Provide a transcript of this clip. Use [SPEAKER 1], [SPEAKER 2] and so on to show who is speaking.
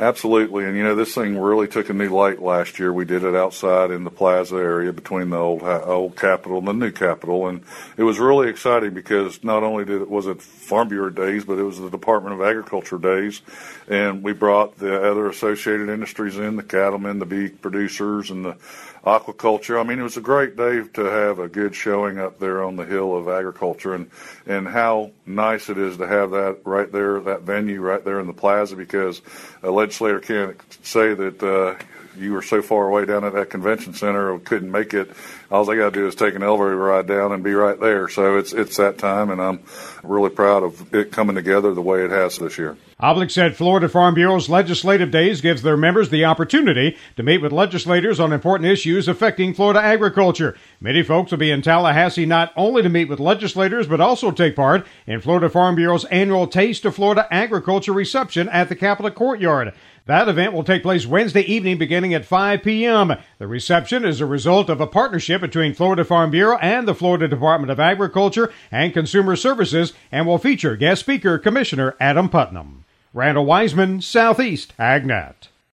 [SPEAKER 1] Absolutely. And, this thing really took a new light last year. We did it outside in the plaza area between the old Capitol and the new Capitol. And it was really exciting because not only was it Farm Bureau Days, but it was the Department of Agriculture Days. And we brought the other associated industries in, the cattlemen, the beef producers, and the aquaculture. I mean, it was a great day to have a good showing up there on the hill of agriculture, and how nice it is to have that right there, that venue right there in the plaza, because a legislator can't say that you were so far away down at that convention center or couldn't make it. All they got to do is take an elevator ride down and be right there. So it's that time, and I'm really proud of it coming together the way it has this year.
[SPEAKER 2] Oblich said Florida Farm Bureau's Legislative Days gives their members the opportunity to meet with legislators on important issues affecting Florida agriculture. Many folks will be in Tallahassee not only to meet with legislators, but also take part in Florida Farm Bureau's annual Taste of Florida Agriculture reception at the Capitol Courtyard. That event will take place Wednesday evening beginning at 5 p.m. The reception is a result of a partnership between Florida Farm Bureau and the Florida Department of Agriculture and Consumer Services and will feature guest speaker Commissioner Adam Putnam. Randall Wiseman, Southeast AgNet.